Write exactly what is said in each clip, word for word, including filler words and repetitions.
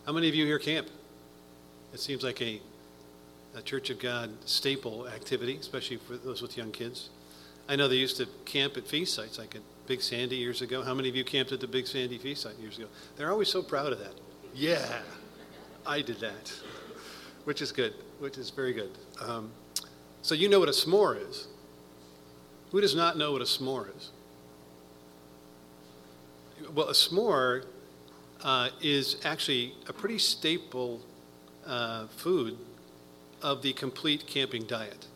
How many of you here camp? It seems like a, a Church of God staple activity, especially for those with young kids. I know they used to camp at feast sites, like at Big Sandy years ago. How many of you camped at the Big Sandy feast site years ago? They're always so proud of that. Yeah, I did that, which is good, which is very good. Um, so you know what a s'more is. Who does not know what a s'more is? Well, a s'more uh, is actually a pretty staple uh, food of the complete camping diet.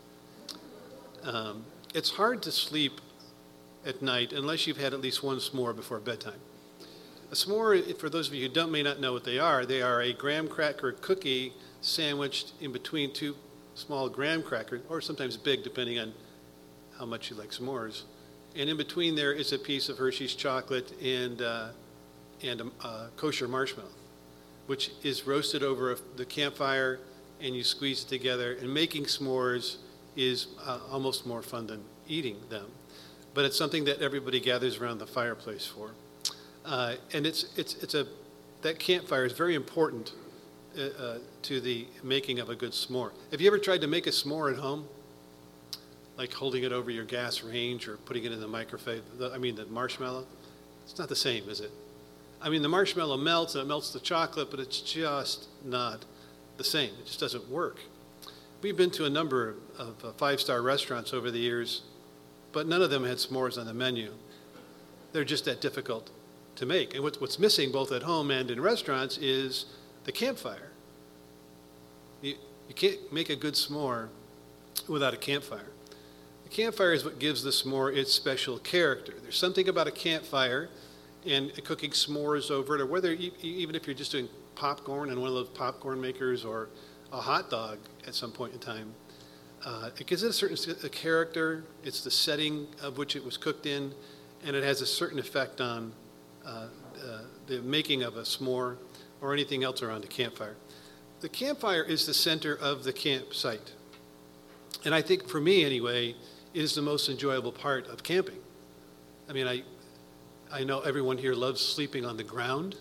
Um, it's hard to sleep at night unless you've had at least one s'more before bedtime. A s'more, for those of you who don't may not know what they are, they are a graham cracker cookie sandwiched in between two small graham crackers, or sometimes big, depending on how much you like s'mores. And in between there is a piece of Hershey's chocolate and uh, and a, a kosher marshmallow, which is roasted over a, the campfire, and you squeeze it together. And making s'mores is uh, almost more fun than eating them. But it's something that everybody gathers around the fireplace for. Uh, and it's it's it's a that campfire is very important uh, uh, to the making of a good s'more. Have you ever tried to make a s'more at home? Like holding it over your gas range or putting it in the microwave, the, I mean the marshmallow? It's not the same, is it? I mean, the marshmallow melts and it melts the chocolate, but it's just not the same. It just doesn't work. We've been to a number of uh, five-star restaurants over the years, but none of them had s'mores on the menu. They're just that difficult to make. And what's, what's missing both at home and in restaurants is the campfire. You, you can't make a good s'more without a campfire. The campfire is what gives the s'more its special character. There's something about a campfire and cooking s'mores over it, or whether you, even if you're just doing popcorn in one of those popcorn makers or a hot dog at some point in time, uh, it gives it a certain a character. It's the setting of which it was cooked in, and it has a certain effect on uh, uh, the making of a s'more or anything else around a campfire. The campfire is the center of the campsite. And I think for me anyway, it is the most enjoyable part of camping. I mean, I I know everyone here loves sleeping on the ground.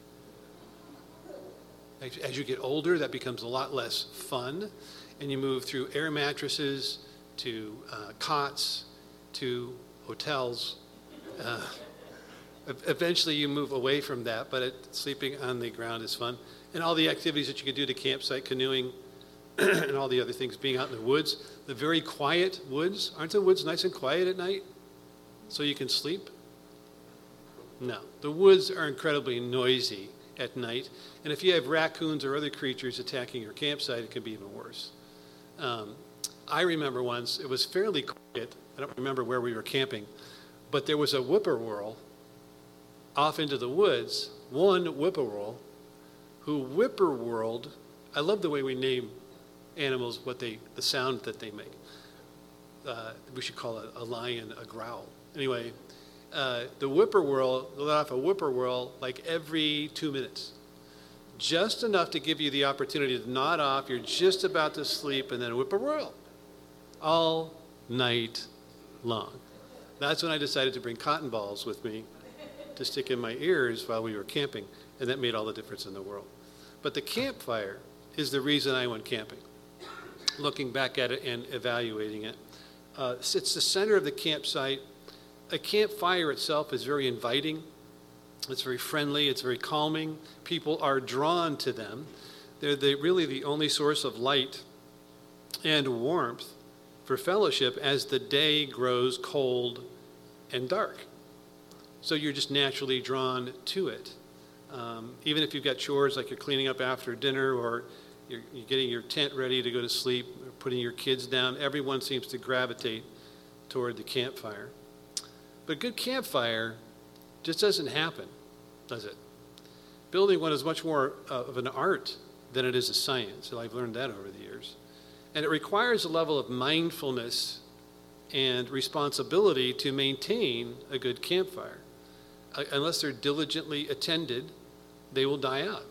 As, as you get older, that becomes a lot less fun, and you move through air mattresses to uh, cots to hotels. Uh, eventually you move away from that, but it, sleeping on the ground is fun. And all the activities that you can do to campsite, canoeing, and all the other things, being out in the woods, the very quiet woods. Aren't the woods nice and quiet at night so you can sleep? No. The woods are incredibly noisy at night. And if you have raccoons or other creatures attacking your campsite, it could be even worse. Um, I remember once, it was fairly quiet. I don't remember where we were camping, but there was a whippoorwill off into the woods, one whippoorwill, who whippoorwilled. I love the way we name animals, what they, the sound that they make. Uh, we should call a, a lion a growl. Anyway, uh, the whippoorwill let off a whippoorwill like every two minutes. Just enough to give you the opportunity to nod off. You're just about to sleep, and then whippoorwill all night long. That's when I decided to bring cotton balls with me to stick in my ears while we were camping, and that made all the difference in the world. But the campfire is the reason I went camping. Looking back at it and evaluating it, uh, it's the center of the campsite. A campfire itself is very inviting. It's very friendly. It's very calming. People are drawn to them. They're the, really the only source of light and warmth for fellowship as the day grows cold and dark. So you're just naturally drawn to it. Um, even if you've got chores like you're cleaning up after dinner, or you're, you're getting your tent ready to go to sleep, or putting your kids down, everyone seems to gravitate toward the campfire. But a good campfire just doesn't happen, does it? Building one is much more uh, of an art than it is a science. I've learned that over the years. And it requires a level of mindfulness and responsibility to maintain a good campfire. Uh, unless they're diligently attended, they will die out.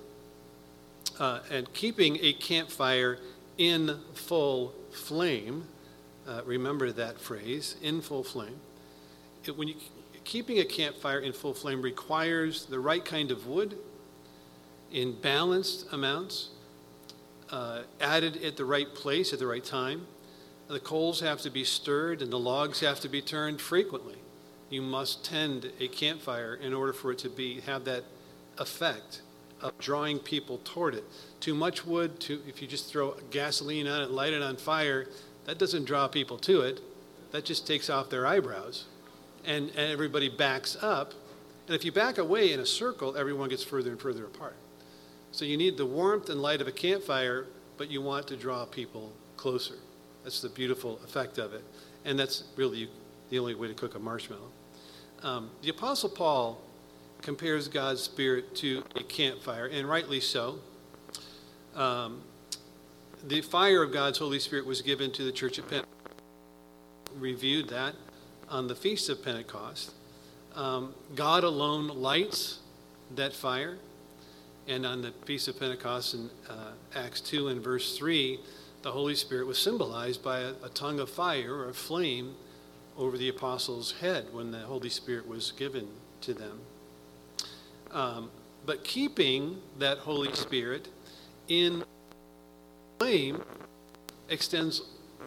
Uh, and keeping a campfire in full flame, uh, remember that phrase, in full flame. It, when you, keeping a campfire in full flame requires the right kind of wood in balanced amounts, uh, added at the right place at the right time. The coals have to be stirred and the logs have to be turned frequently. You must tend a campfire in order for it to be have that effect of drawing people toward it. Too much wood, too, if you just throw gasoline on it, light it on fire, that doesn't draw people to it. That just takes off their eyebrows. And, and everybody backs up. And if you back away in a circle, everyone gets further and further apart. So you need the warmth and light of a campfire, but you want to draw people closer. That's the beautiful effect of it. And that's really the only way to cook a marshmallow. Um, the Apostle Paul compares God's Spirit to a campfire, and rightly so. Um, the fire of God's Holy Spirit was given to the church at Pentecost. Reviewed that on the Feast of Pentecost. Um, God alone lights that fire. And on the Feast of Pentecost in uh, Acts two and verse three, the Holy Spirit was symbolized by a, a tongue of fire or a flame over the apostles' head when the Holy Spirit was given to them. Um, but keeping that Holy Spirit in flame extends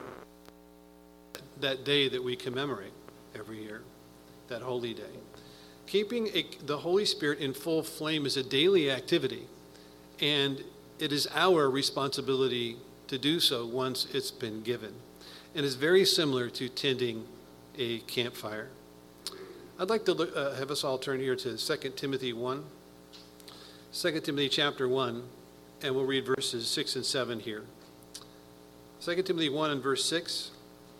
that day that we commemorate every year, that holy day. Keeping a, the Holy Spirit in full flame is a daily activity, and it is our responsibility to do so once it's been given. And it's very similar to tending a campfire. I'd like to look, uh, have us all turn here to Second Timothy one. Second Timothy chapter one, and we'll read verses six and seven here. Second Timothy one and verse six.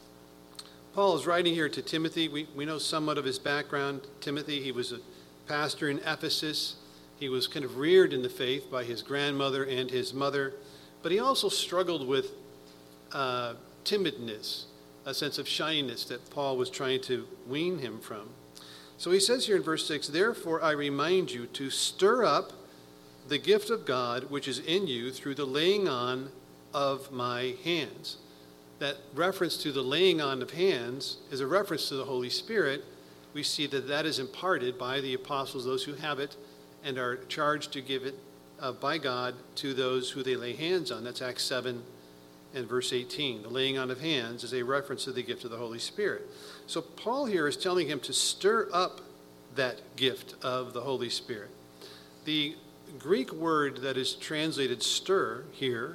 Paul is writing here to Timothy. We, we know somewhat of his background. Timothy, he was a pastor in Ephesus. He was kind of reared in the faith by his grandmother and his mother, but he also struggled with uh, timidness, a sense of shyness that Paul was trying to wean him from. So he says here in verse six, "Therefore I remind you to stir up the gift of God which is in you through the laying on of my hands." That reference to the laying on of hands is a reference to the Holy Spirit. We see that that is imparted by the apostles, those who have it, and are charged to give it uh, by God to those who they lay hands on. That's Acts seven and verse eighteen. The laying on of hands is a reference to the gift of the Holy Spirit. So Paul here is telling him to stir up that gift of the Holy Spirit. The Greek word that is translated stir here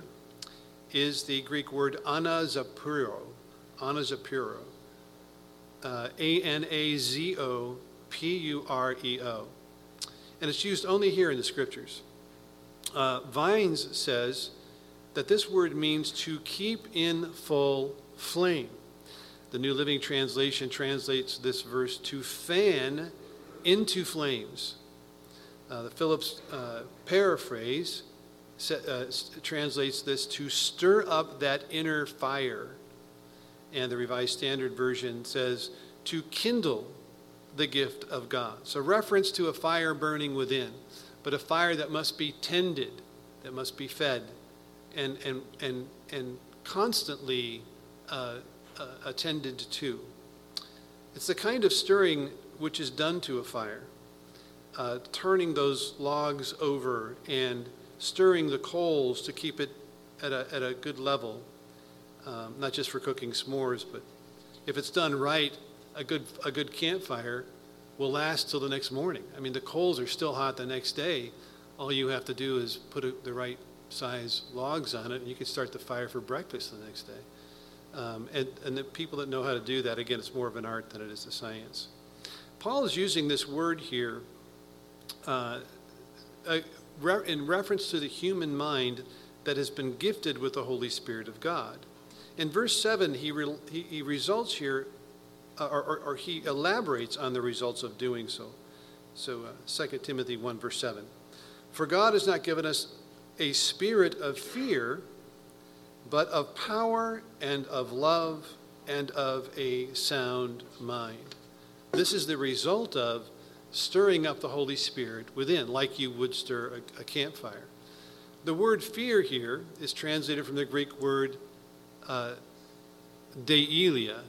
is the Greek word anazapuro, anazapuro, uh, A N A Z O P U R E O. And it's used only here in the Scriptures. Uh, Vines says that this word means to keep in full flame. The New Living Translation translates this verse to fan into flames. Uh, the Phillips uh, paraphrase Uh, translates this to stir up that inner fire. And the Revised Standard Version says to kindle the gift of God. So reference to a fire burning within, but a fire that must be tended, that must be fed, and and and and constantly uh, uh, attended to. It's the kind of stirring which is done to a fire, uh, turning those logs over and stirring the coals to keep it at a, at a good level, um, not just for cooking s'mores, but if it's done right, a good, a good campfire will last till the next morning. I mean, the coals are still hot the next day. All you have to do is put a, the right size logs on it, and you can start the fire for breakfast the next day. Um, and, and the people that know how to do that, again, it's more of an art than it is a science. Paul is using this word here uh, uh, in reference to the human mind that has been gifted with the Holy Spirit of God. In verse seven, he, re, he, he results here, uh, or, or, or he elaborates on the results of doing so. So uh, Second Timothy one, verse seven. "For God has not given us a spirit of fear, but of power and of love and of a sound mind." This is the result of stirring up the Holy Spirit within, like you would stir a, a campfire. The word fear here is translated from the Greek word uh, deilia.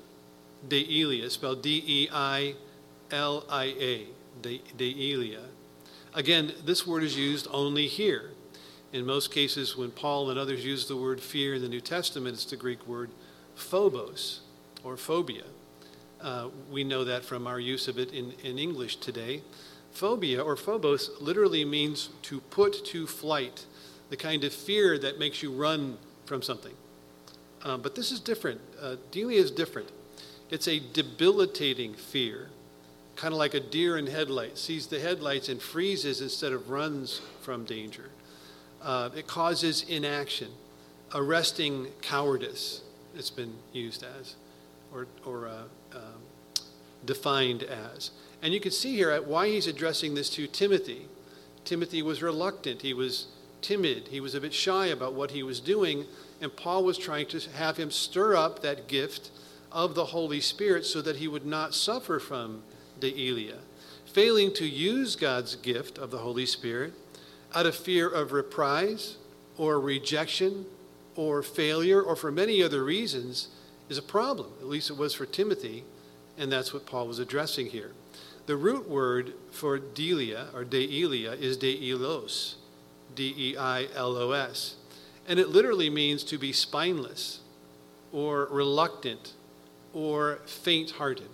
Deilia, spelled D E I L I A, de, deilia. Again, this word is used only here. In most cases, when Paul and others use the word fear in the New Testament, it's the Greek word phobos or phobia. Uh, we know that from our use of it in, in English today. Phobia or phobos literally means to put to flight, the kind of fear that makes you run from something. Uh, but this is different. Uh, Delia is different. It's a debilitating fear, kind of like a deer in headlights, sees the headlights and freezes instead of runs from danger. Uh, it causes inaction, arresting cowardice, it's been used as, or, or uh, um, defined as. And you can see here why he's addressing this to Timothy. Timothy was reluctant. He was timid. He was a bit shy about what he was doing. And Paul was trying to have him stir up that gift of the Holy Spirit so that he would not suffer from Delia. Failing to use God's gift of the Holy Spirit out of fear of reprise or rejection or failure or for many other reasons is a problem. At least it was for Timothy. And that's what Paul was addressing here. The root word for Delia, or Delia, is deilos, D E I L O S. And it literally means to be spineless, or reluctant, or faint-hearted,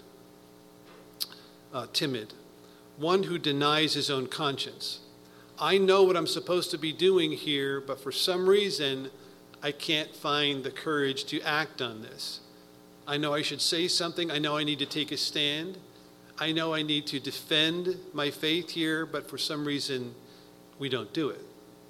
uh, timid, one who denies his own conscience. I know what I'm supposed to be doing here, but for some reason, I can't find the courage to act on this. I know I should say something. I know I need to take a stand. I know I need to defend my faith here, but for some reason, we don't do it.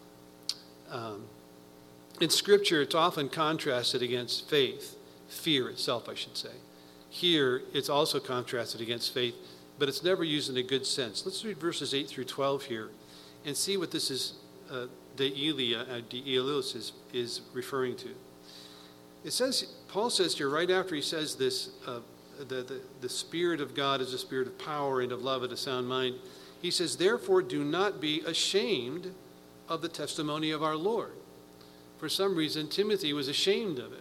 Um, in Scripture, it's often contrasted against faith, fear itself, I should say. Here, it's also contrasted against faith, but it's never used in a good sense. Let's read verses eight through twelve here and see what this is, uh, Delia, uh, Deilos is, is referring to. It says, Paul says here, right after he says this, uh, the, the, the Spirit of God is a spirit of power and of love and a sound mind. He says, therefore, do not be ashamed of the testimony of our Lord. For some reason, Timothy was ashamed of it.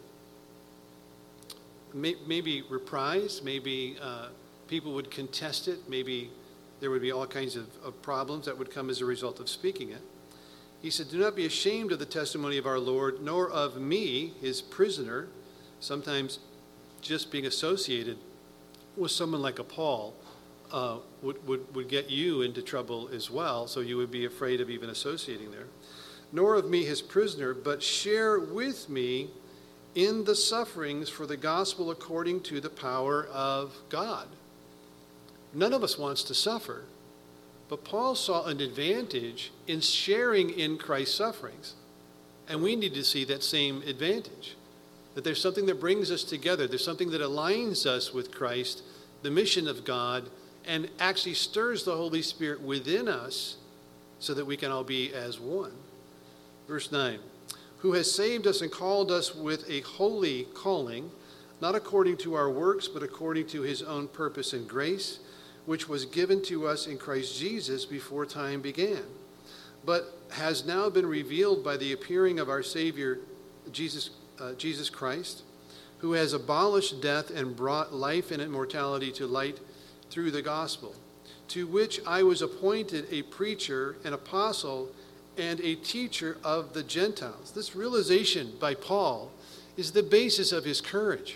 Maybe reprised, maybe uh, people would contest it, maybe there would be all kinds of, of problems that would come as a result of speaking it. He said, do not be ashamed of the testimony of our Lord, nor of me, his prisoner. Sometimes just being associated with someone like a Paul uh, would, would, would get you into trouble as well, so you would be afraid of even associating there. Nor of me, his prisoner, but share with me in the sufferings for the gospel according to the power of God. None of us wants to suffer, but Paul saw an advantage in sharing in Christ's sufferings. And we need to see that same advantage, that there's something that brings us together. There's something that aligns us with Christ, the mission of God, and actually stirs the Holy Spirit within us so that we can all be as one. Verse nine, who has saved us and called us with a holy calling, not according to our works, but according to his own purpose and grace, which was given to us in Christ Jesus before time began, but has now been revealed by the appearing of our Savior, Jesus, uh, Jesus Christ, who has abolished death and brought life and immortality to light through the gospel, to which I was appointed a preacher, an apostle, and a teacher of the Gentiles. This realization by Paul is the basis of his courage.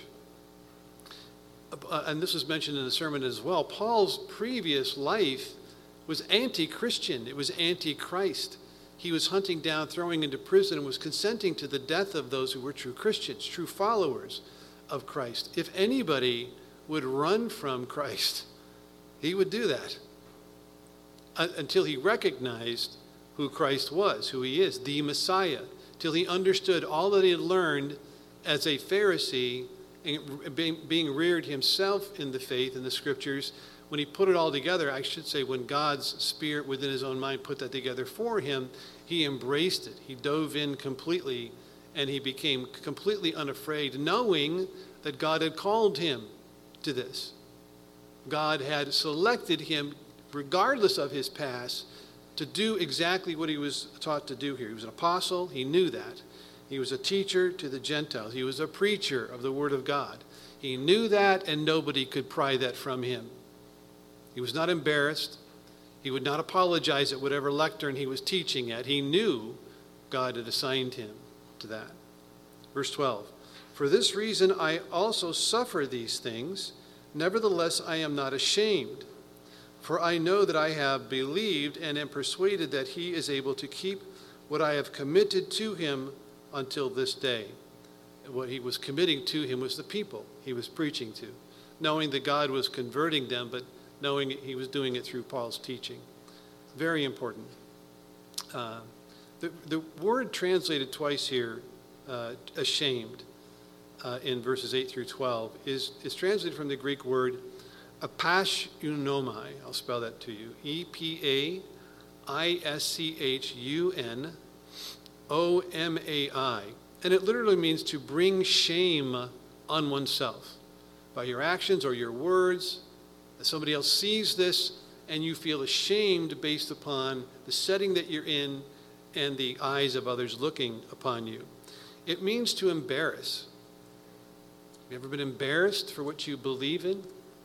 Uh, and this was mentioned in the sermon as well. Paul's previous life was anti-Christian. It was anti-Christ. He was hunting down, throwing into prison, and was consenting to the death of those who were true Christians, true followers of Christ. If anybody would run from Christ, he would do that uh, until he recognized who Christ was, who he is, the Messiah, till he understood all that he had learned as a Pharisee and being, being reared himself in the faith in the scriptures. When he put it all together, I should say when God's Spirit within his own mind put that together for him, he embraced it. He dove in completely, and he became completely unafraid, knowing that God had called him to this. God had selected him, regardless of his past, to do exactly what he was taught to do here. He was an apostle. He knew that. He was a teacher to the Gentiles. He was a preacher of the Word of God. He knew that, and nobody could pry that from him. He was not embarrassed. He He would not apologize at whatever lectern he was teaching at. He knew God had assigned him to that. Verse twelve, for this reason I also suffer these things. Nevertheless, I am not ashamed, for I know that I have believed and am persuaded that he is able to keep what I have committed to him until this day. What he was committing to him was the people he was preaching to, knowing that God was converting them, but knowing he was doing it through Paul's teaching. Very important. Uh, the, the word translated twice here, uh, ashamed, uh, in verses eight through twelve, is, is translated from the Greek word apasheunomai. I'll spell that to you. E P A I S C H U N O M A I. And it literally means to bring shame on oneself by your actions or your words. Somebody else sees this and you feel ashamed based upon the setting that you're in and the eyes of others looking upon you. It means to embarrass. Have you ever been embarrassed for what you believe in?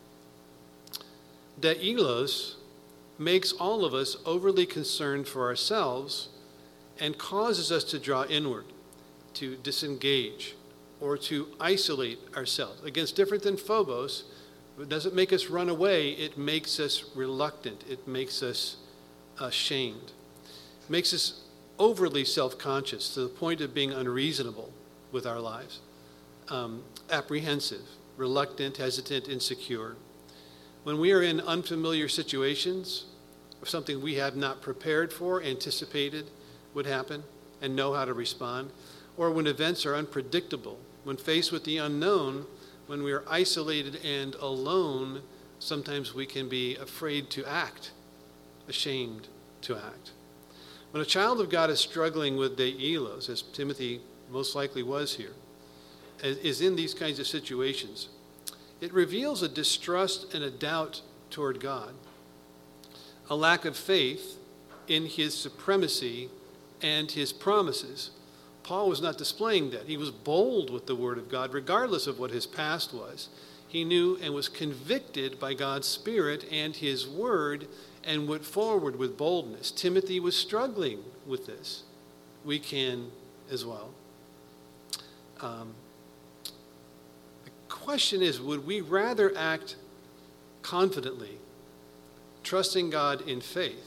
Deilos makes all of us overly concerned for ourselves and causes us to draw inward, to disengage, or to isolate ourselves. Again, it's different than phobos. It doesn't make us run away. It makes us reluctant. It makes us ashamed. It makes us overly self-conscious to the point of being unreasonable with our lives. Um, apprehensive, reluctant, hesitant, insecure. When we are in unfamiliar situations, or something we have not prepared for, anticipated would happen, and know how to respond, or when events are unpredictable, when faced with the unknown, when we are isolated and alone, sometimes we can be afraid to act, ashamed to act. When a child of God is struggling with deilos, as Timothy most likely was here, is in these kinds of situations, it reveals a distrust and a doubt toward God, a lack of faith in his supremacy and his promises. Paul was not displaying that. He was bold with the word of God, regardless of what his past was. He knew and was convicted by God's Spirit and his word and went forward with boldness. Timothy was struggling with this. We can as well. Um, the question is, would we rather act confidently, trusting God in faith,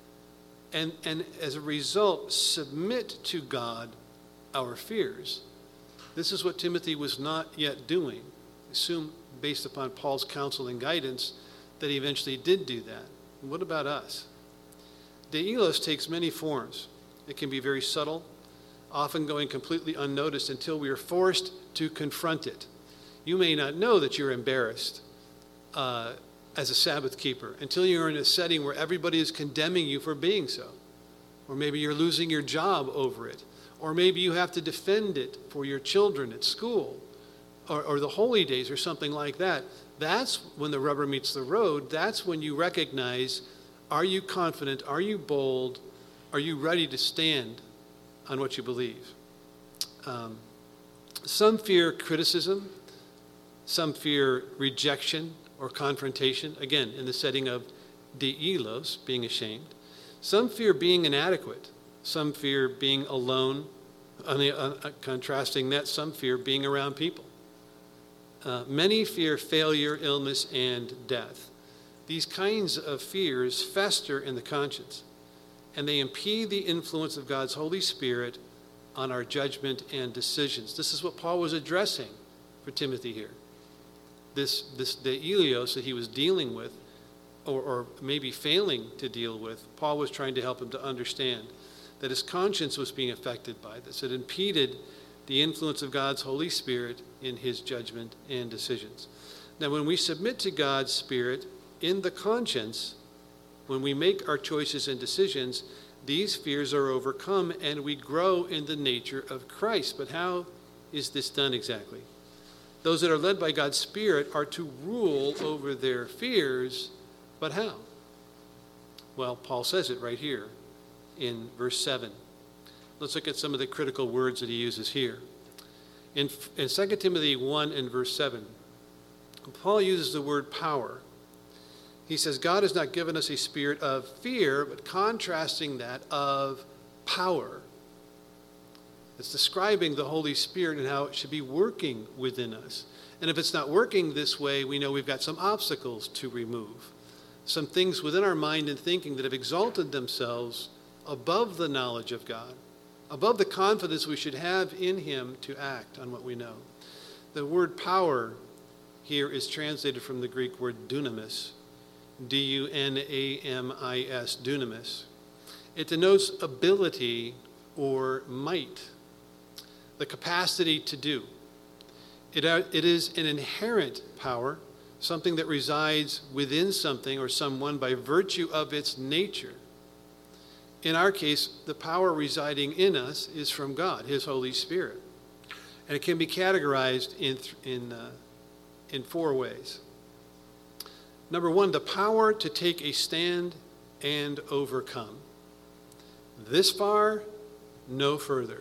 and, and as a result submit to God our fears? This is what Timothy was not yet doing. Assume, based upon Paul's counsel and guidance, that he eventually did do that. And what about us? Deilos takes many forms. It can be very subtle, often going completely unnoticed until we are forced to confront it. You may not know that you're embarrassed uh, as a Sabbath keeper until you're in a setting where everybody is condemning you for being so. Or maybe you're losing your job over it. Or maybe you have to defend it for your children at school, or, or the holy days or something like that. That's when the rubber meets the road. That's when you recognize, are you confident? Are you bold? Are you ready to stand on what you believe? Um, some fear criticism. Some fear rejection or confrontation, again, in the setting of deilos, being ashamed. Some fear being inadequate. Some fear being alone. On the, uh, contrasting that, some fear being around people. Uh, many fear failure, illness, and death. These kinds of fears fester in the conscience, and they impede the influence of God's Holy Spirit on our judgment and decisions. This is what Paul was addressing for Timothy here. This, this deilos that he was dealing with, or, or maybe failing to deal with, Paul was trying to help him to understand that his conscience was being affected by this. It impeded the influence of God's Holy Spirit in his judgment and decisions. Now, when we submit to God's Spirit in the conscience, when we make our choices and decisions, these fears are overcome and we grow in the nature of Christ. But how is this done exactly? Those that are led by God's Spirit are to rule over their fears, but how? Well, Paul says it right here in verse seven. Let's look at some of the critical words that he uses here. In, in Second Timothy one and verse seven, Paul uses the word power. he says, God has not given us a spirit of fear, but contrasting that of power. It's describing the Holy Spirit and how it should be working within us. And if it's not working this way, we know we've got some obstacles to remove. Some things within our mind and thinking that have exalted themselves above the knowledge of God, above the confidence we should have in him to act on what we know. The word power here is translated from the Greek word dunamis, D U N A M I S, dunamis. It denotes ability or might, the capacity to do. It, it is an inherent power, something that resides within something or someone by virtue of its nature. In our case, the power residing in us is from God, his Holy Spirit. And it can be categorized in, in, uh, in four ways. Number one, the power to take a stand and overcome. This far, no further.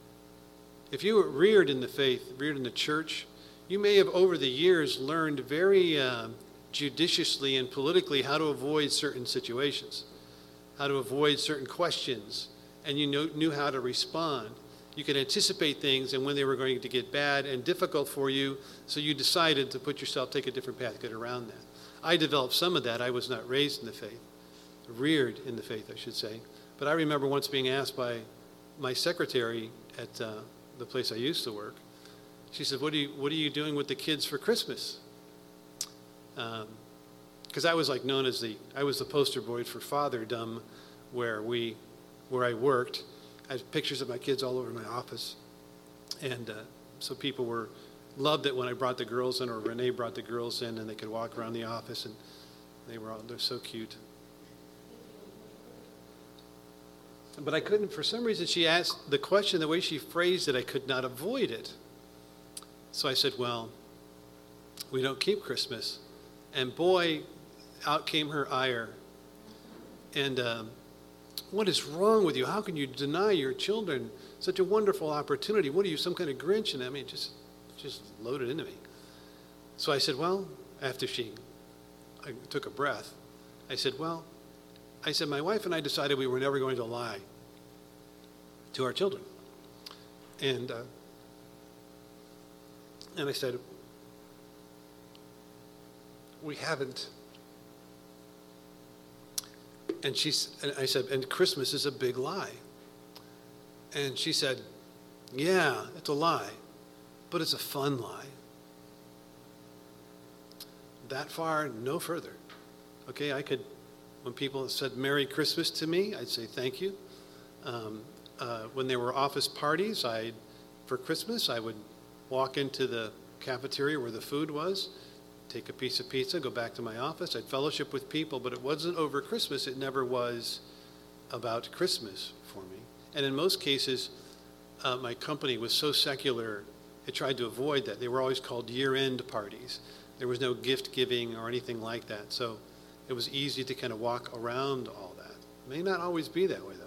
If you were reared in the faith, reared in the church, you may have over the years learned very uh, judiciously and politically how to avoid certain situations, how to avoid certain questions, and you know, knew how to respond. You could anticipate things and when they were going to get bad and difficult for you, so you decided to put yourself, take a different path, get around that. I developed some of that. I was not raised in the faith, reared in the faith, I should say. But I remember once being asked by my secretary at uh, the place I used to work. She said, what are you, what are you doing with the kids for Christmas? Because um, I was like known as the, I was the poster boy for fatherdom where we, where I worked. I had pictures of my kids all over my office. And uh, so people were, loved it when I brought the girls in, or Renee brought the girls in, and they could walk around the office, and they were all, they're so cute. But I couldn't, for some reason, she asked the question, the way she phrased it, I could not avoid it. So I said, well, we don't keep Christmas. And boy, out came her ire. And um, what is wrong with you? How can you deny your children such a wonderful opportunity? What are you, some kind of Grinch? And I mean, just, just loaded into me. So I said, well, after she I took a breath, I said, well, I said, my wife and I decided we were never going to lie to our children. And uh, and I said, we haven't. And she's, and I said, and Christmas is a big lie. And she said, yeah, it's a lie, but it's a fun lie. That far, no further. Okay, I could. When people said Merry Christmas to me, I'd say thank you. Um, uh, when there were office parties, I, for Christmas, I would walk into the cafeteria where the food was, take a piece of pizza, go back to my office. I'd fellowship with people, but it wasn't over Christmas. It never was about Christmas for me. And in most cases, uh, my company was so secular, it tried to avoid that. They were always called year-end parties. There was no gift giving or anything like that. So it was easy to kind of walk around all that. It may not always be that way, though.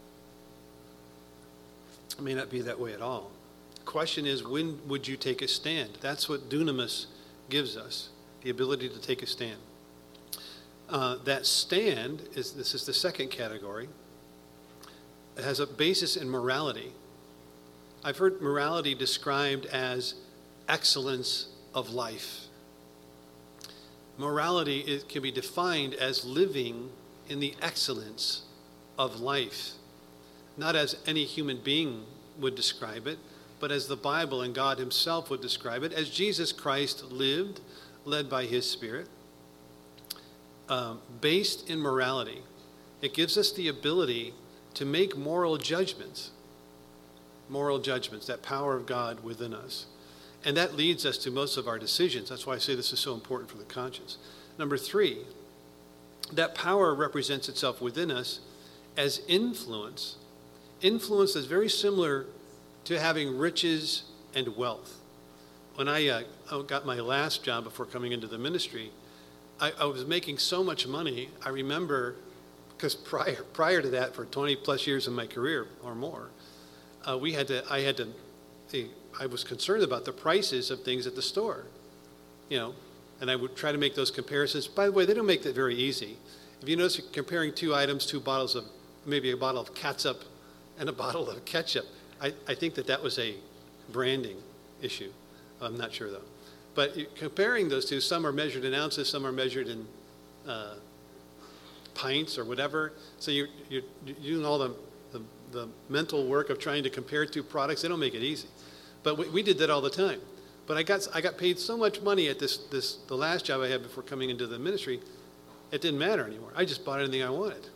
It may not be that way at all. The question is, when would you take a stand? That's what dunamis gives us, the ability to take a stand. Uh, that stand, is this is the second category. It has a basis in morality. I've heard morality described as excellence of life. Morality it can be defined as living in the excellence of life, not as any human being would describe it, but as the Bible and God himself would describe it, as Jesus Christ lived, led by his Spirit, um, based in morality. It gives us the ability to make moral judgments, moral judgments, that power of God within us. And that leads us to most of our decisions. That's why I say this is so important for the conscience. Number three, that power represents itself within us as influence. Influence is very similar to having riches and wealth. When I uh, got my last job before coming into the ministry, I, I was making so much money. I remember, because prior prior to that, for twenty plus years of my career or more, uh, we had to. I had to. I was concerned about the prices of things at the store. You know, And I would try to make those comparisons. By the way, they don't make that very easy. If you notice, you're comparing two items, two bottles of, maybe a bottle of catsup and a bottle of ketchup, I, I think that that was a branding issue. I'm not sure, though. But comparing those two, some are measured in ounces, some are measured in uh, pints or whatever. So you're, you're, you're doing all the, the, the mental work of trying to compare two products. They don't make it easy. But we, we did that all the time. But I got I got paid so much money at this this the last job I had before coming into the ministry, it didn't matter anymore. I just bought anything I wanted.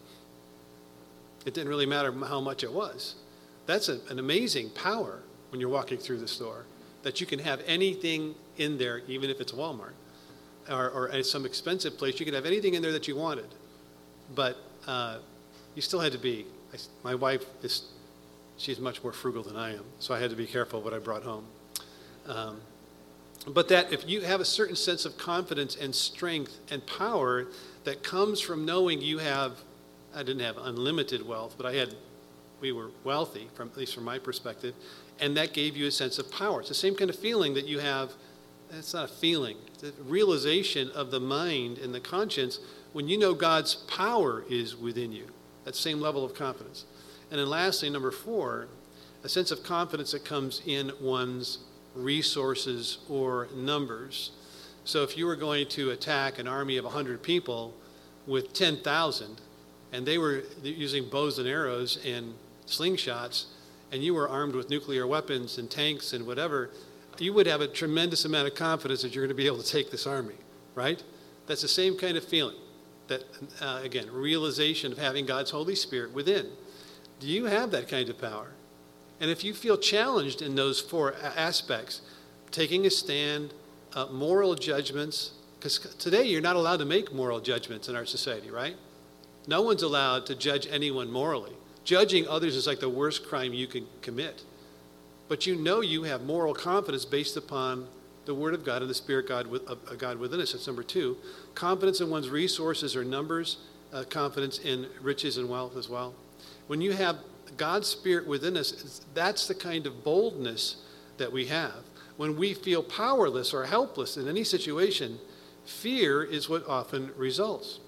It didn't really matter how much it was. That's a, an amazing power when you're walking through the store, that you can have anything in there, even if it's Walmart or, or at some expensive place. You could have anything in there that you wanted, but uh, you still had to be. I, my wife is she's much more frugal than I am, so I had to be careful what I brought home. Um, But that if you have a certain sense of confidence and strength and power that comes from knowing you have, I didn't have unlimited wealth, but I had, we were wealthy, from at least from my perspective, and that gave you a sense of power. It's the same kind of feeling that you have. It's not a feeling. It's a realization of the mind and the conscience when you know God's power is within you. That same level of confidence. And then lastly, number four, a sense of confidence that comes in one's resources or numbers. So if you were going to attack an army of one hundred people with ten thousand, and they were using bows and arrows and slingshots, and you were armed with nuclear weapons and tanks and whatever, you would have a tremendous amount of confidence that you're going to be able to take this army, right? That's the same kind of feeling. That, uh, again, realization of having God's Holy Spirit within. Do you have that kind of power? And if you feel challenged in those four aspects, taking a stand, uh, moral judgments, because today you're not allowed to make moral judgments in our society, right? No one's allowed to judge anyone morally. Judging others is like the worst crime you can commit. But you know you have moral confidence based upon the Word of God and the Spirit God, of God within us. That's number two. Confidence in one's resources or numbers, uh, confidence in riches and wealth as well. When you have God's Spirit within us, that's the kind of boldness that we have. When we feel powerless or helpless in any situation, fear is what often results.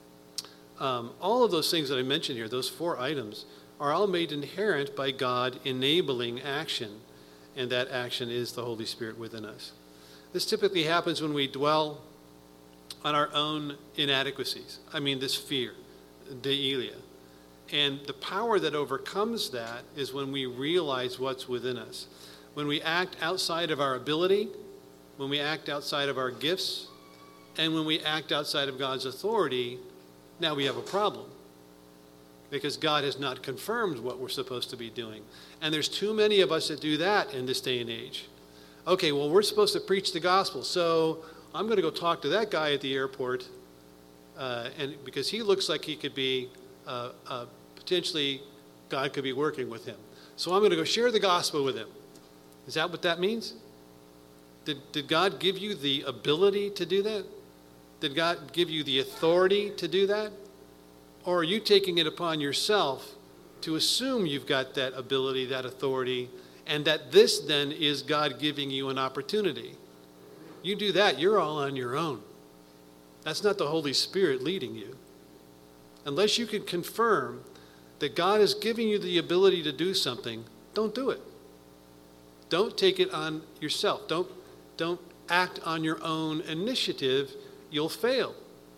Um, all of those things that I mentioned here, those four items, are all made inherent by God enabling action, and that action is the Holy Spirit within us. This typically happens when we dwell on our own inadequacies. I mean, this fear, deilia. And the power that overcomes that is when we realize what's within us. When we act outside of our ability, when we act outside of our gifts, and when we act outside of God's authority, now we have a problem. Because God has not confirmed what we're supposed to be doing. And there's too many of us that do that in this day and age. Okay, well, we're supposed to preach the gospel, so I'm going to go talk to that guy at the airport, uh, and because he looks like he could be uh, uh, potentially God could be working with him. So I'm going to go share the gospel with him. Is that what that means? Did, did God give you the ability to do that? Did God give you the authority to do that? Or are you taking it upon yourself to assume you've got that ability, that authority, and that this then is God giving you an opportunity? You do that, you're all on your own. That's not the Holy Spirit leading you. Unless you can confirm that God is giving you the ability to do something, don't do it. Don't take it on yourself. Don't, don't act on your own initiative. You'll fail.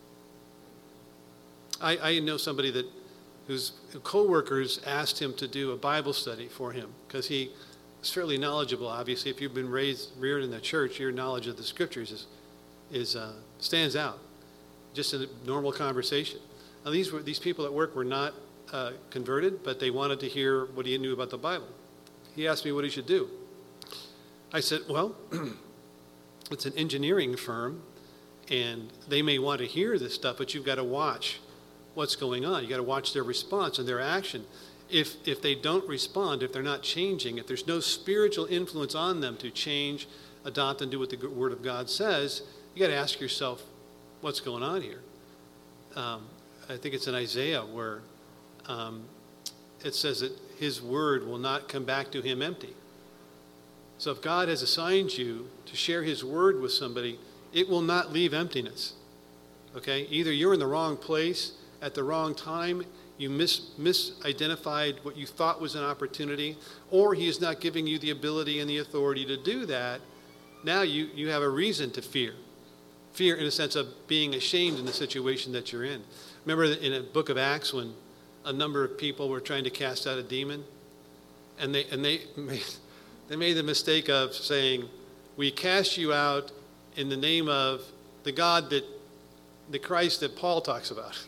I, I know somebody that whose co-workers asked him to do a Bible study for him because he is fairly knowledgeable. Obviously, if you've been raised, reared in the church, your knowledge of the scriptures is, is uh, stands out, just in a normal conversation. Now, these were these people at work were not uh, converted, but they wanted to hear what he knew about the Bible. He asked me what he should do. I said, well, it's an engineering firm, and they may want to hear this stuff, but you've got to watch what's going on. You've got to watch their response and their action. If if they don't respond, if they're not changing, if there's no spiritual influence on them to change, adopt, and do what the Word of God says, you got to ask yourself, what's going on here? Um, I think it's in Isaiah where um, it says that his word will not come back to him empty. So if God has assigned you to share his word with somebody, it will not leave emptiness. Okay? Either you're in the wrong place at the wrong time, you mis- misidentified what you thought was an opportunity, or he is not giving you the ability and the authority to do that. Now you, you have a reason to fear. Fear in a sense of being ashamed in the situation that you're in. Remember in the book of Acts when a number of people were trying to cast out a demon? And they and they made, they made the mistake of saying, we cast you out in the name of the God that, the Christ that Paul talks about.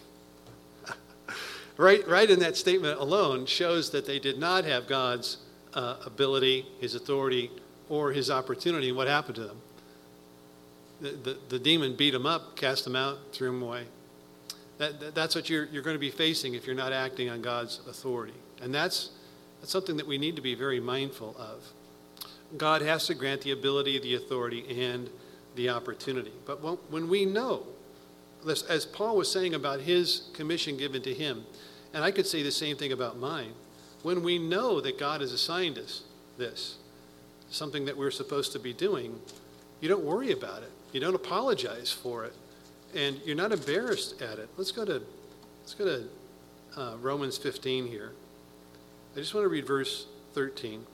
Right, right in that statement alone shows that they did not have God's uh, ability, his authority, or his opportunity. And what happened to them? The, the, the demon beat them up, cast them out, threw them away. That, that, that's what you're, you're going to be facing if you're not acting on God's authority. And that's, that's something that we need to be very mindful of. God has to grant the ability, the authority, and the opportunity. But when, when we know, as Paul was saying about his commission given to him, and I could say the same thing about mine, when we know that God has assigned us this, something that we're supposed to be doing, you don't worry about it. You don't apologize for it. And you're not embarrassed at it. Let's go to, let's go to uh, Romans fifteen here. I just want to read verse thirteen.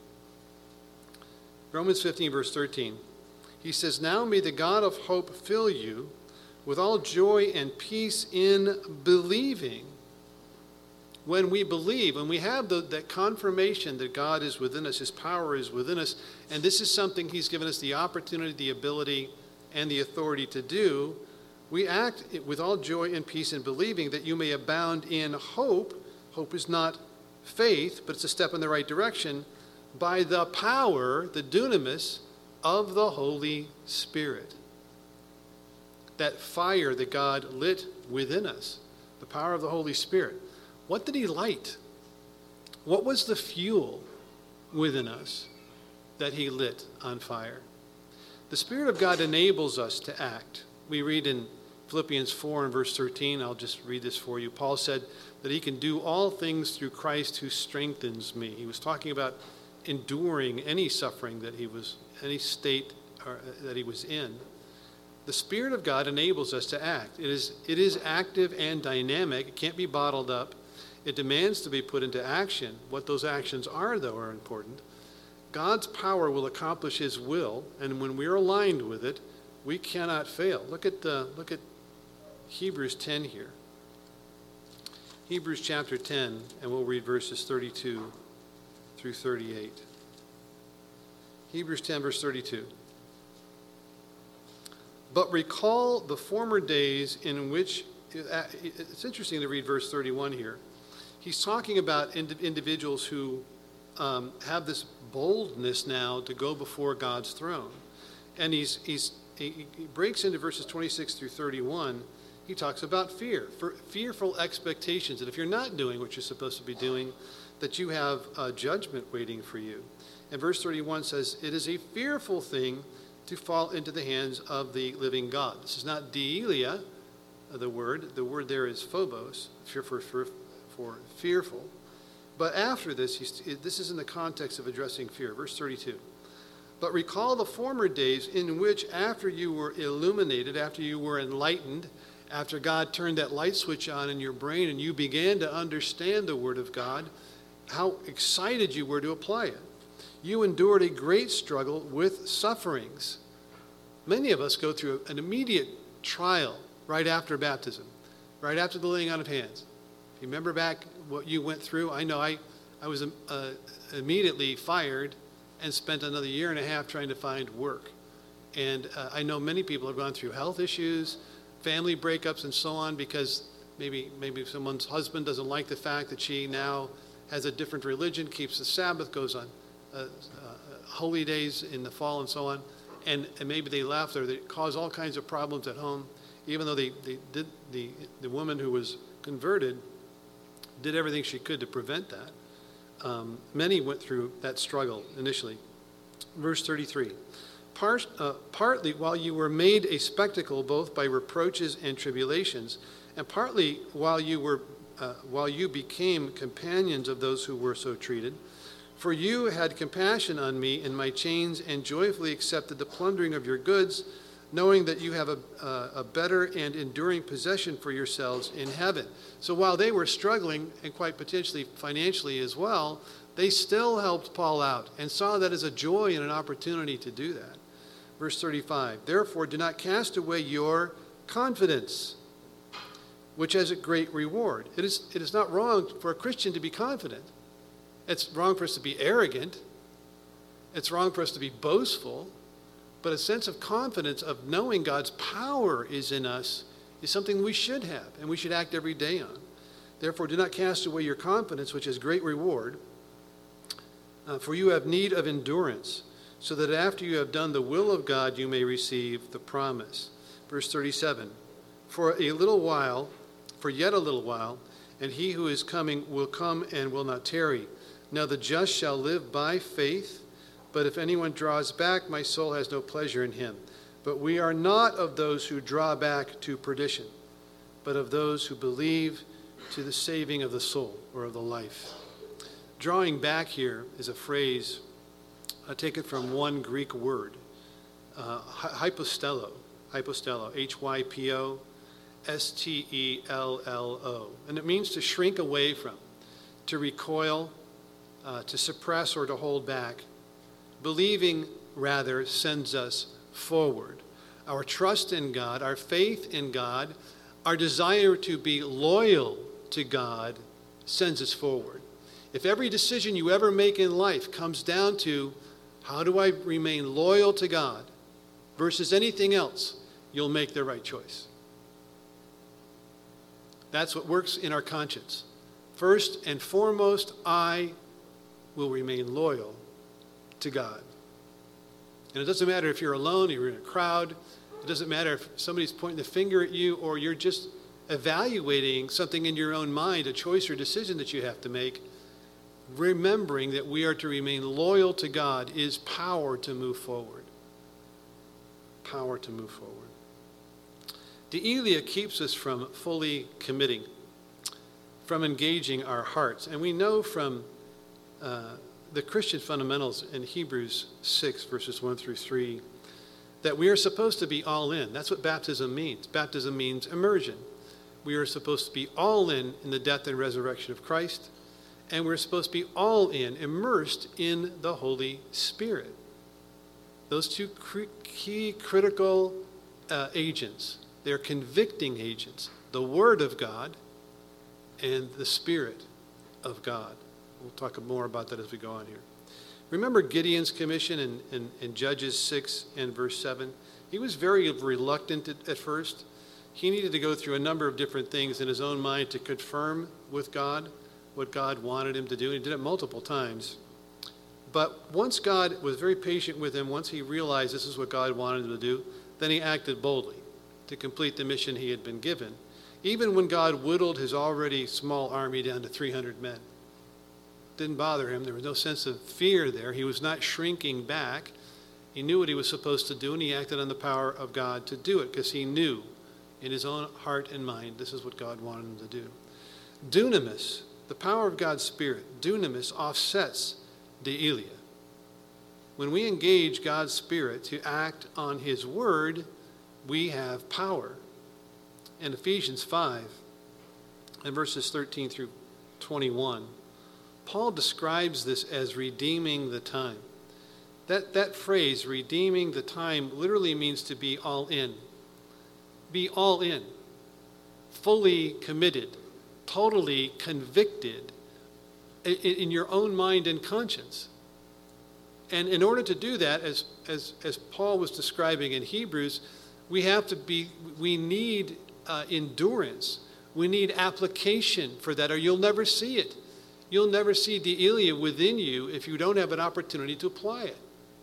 Romans fifteen, verse thirteen. He says, now may the God of hope fill you with all joy and peace in believing. When we believe, when we have the, that confirmation that God is within us, his power is within us, and this is something he's given us the opportunity, the ability, and the authority to do, we act with all joy and peace in believing that you may abound in hope. Hope is not faith, but it's a step in the right direction, by the power, the dunamis, of the Holy Spirit. That fire that God lit within us, the power of the Holy Spirit. What did he light? What was the fuel within us that he lit on fire? The Spirit of God enables us to act. We read in Philippians four and verse thirteen, I'll just read this for you. Paul said that he can do all things through Christ who strengthens me. He was talking about enduring any suffering that he was, any state or, uh, that he was in. The Spirit of God enables us to act. It is, it is active and dynamic. It can't be bottled up. It demands to be put into action. What those actions are, though, are important. God's power will accomplish his will, and when we're aligned with it, we cannot fail. Look at, uh, look at Hebrews ten here. Hebrews chapter ten, and we'll read verses thirty-two through thirty-eight. Hebrews ten, verse thirty-two. But recall the former days in which, it's interesting to read verse thirty-one here. He's talking about ind- individuals who um, have this boldness now to go before God's throne. And he's, he's, he, he breaks into verses twenty-six through thirty-one. He talks about fear, for fearful expectations. And if you're not doing what you're supposed to be doing, that you have a judgment waiting for you. And verse thirty-one says, it is a fearful thing to fall into the hands of the living God. This is not deilia, the word. The word there is phobos, for, for, for, for fearful. But after this, he's, this is in the context of addressing fear. Verse thirty-two. But recall the former days in which after you were illuminated, after you were enlightened, after God turned that light switch on in your brain and you began to understand the Word of God, how excited you were to apply it. You endured a great struggle with sufferings. Many of us go through an immediate trial right after baptism, right after the laying on of hands. If you remember back what you went through, I know I, I was uh, immediately fired and spent another year and a half trying to find work. And uh, I know many people have gone through health issues, family breakups, and so on, because maybe maybe someone's husband doesn't like the fact that she now has a different religion, keeps the Sabbath, goes on uh, uh, holy days in the fall and so on, and, and maybe they left or they caused all kinds of problems at home, even though they, they did, the, the woman who was converted did everything she could to prevent that. Um, many went through that struggle initially. Verse thirty-three. Part, uh, partly while you were made a spectacle both by reproaches and tribulations, and partly while you were uh, while you became companions of those who were so treated. For you had compassion on me in my chains and joyfully accepted the plundering of your goods, knowing that you have a, a, a better and enduring possession for yourselves in heaven. So while they were struggling, and quite potentially financially as well, they still helped Paul out and saw that as a joy and an opportunity to do that. Verse thirty-five, therefore do not cast away your confidence, which has a great reward. It is, it is not wrong for a Christian to be confident. It's wrong for us to be arrogant. It's wrong for us to be boastful. But a sense of confidence of knowing God's power is in us is something we should have and we should act every day on. Therefore, do not cast away your confidence, which has great reward, uh, for you have need of endurance, so that after you have done the will of God, you may receive the promise. Verse thirty-seven, for a little while, for yet a little while, and he who is coming will come and will not tarry. Now the just shall live by faith. But if anyone draws back, my soul has no pleasure in him. But we are not of those who draw back to perdition, but of those who believe to the saving of the soul, or of the life. Drawing back here is a phrase, I take it from one Greek word, uh, hypostello, hypostello, H Y P O S T E L L O. And it means to shrink away from, to recoil, uh, to suppress, or to hold back. Believing, rather, sends us forward. Our trust in God, our faith in God, our desire to be loyal to God sends us forward. If every decision you ever make in life comes down to, how do I remain loyal to God versus anything else, you'll make the right choice. That's what works in our conscience. First and foremost, I will remain loyal to God. And it doesn't matter if you're alone, or you're in a crowd. It doesn't matter if somebody's pointing the finger at you, or you're just evaluating something in your own mind, a choice or decision that you have to make. Remembering that we are to remain loyal to God is power to move forward. Power to move forward. Deilia keeps us from fully committing, from engaging our hearts. And we know from uh, the Christian fundamentals in Hebrews six, verses one through three, that we are supposed to be all in. That's what baptism means. Baptism means immersion. We are supposed to be all in in the death and resurrection of Christ, and we're supposed to be all in, immersed in the Holy Spirit. Those two cr- key critical uh, agents, they're convicting agents, the Word of God and the Spirit of God. We'll talk more about that as we go on here. Remember Gideon's commission in, in, in Judges six and verse seven? He was very reluctant at, at first. He needed to go through a number of different things in his own mind to confirm with God what God wanted him to do. He did it multiple times. But once God was very patient with him, once he realized this is what God wanted him to do, then he acted boldly to complete the mission he had been given, even when God whittled his already small army down to three hundred men. Didn't bother him. There was no sense of fear there. He was not shrinking back. He knew what he was supposed to do, and he acted on the power of God to do it, because he knew in his own heart and mind this is what God wanted him to do. Dunamis, the power of God's Spirit, dunamis offsets deilia. When we engage God's Spirit to act on his word, we have power. In Ephesians five, and verses thirteen through twenty-one, Paul describes this as redeeming the time. That, that phrase, redeeming the time, literally means to be all in. Be all in, fully committed, totally convicted in, in your own mind and conscience. And in order to do that, as, as, as Paul was describing in Hebrews, we have to be, we need uh, endurance. We need application for that, or you'll never see it. You'll never see deilia within you if you don't have an opportunity to apply it.